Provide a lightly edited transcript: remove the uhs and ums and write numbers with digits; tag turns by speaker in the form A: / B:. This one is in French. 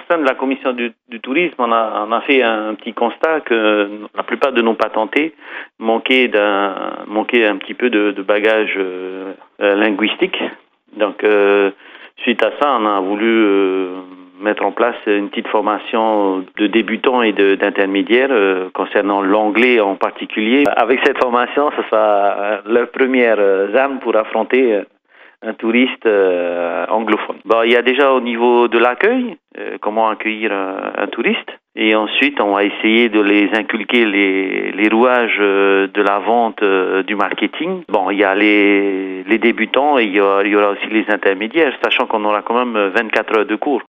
A: sein de la commission du tourisme, on a fait un petit constat que la plupart de nos patentés manquaient un petit peu de bagage linguistique. Donc, suite à ça, on a voulu mettre en place une petite formation de débutants et d'intermédiaires concernant l'anglais en particulier. Avec cette formation, ce sera leur première arme pour affronter un touriste anglophone. Bon, il y a déjà au niveau de l'accueil, comment accueillir un touriste. Et ensuite, on va essayer de les inculquer les rouages de la vente, du marketing. Bon, il y a les débutants et il y aura aussi les intermédiaires, sachant qu'on aura quand même 24 heures de cours.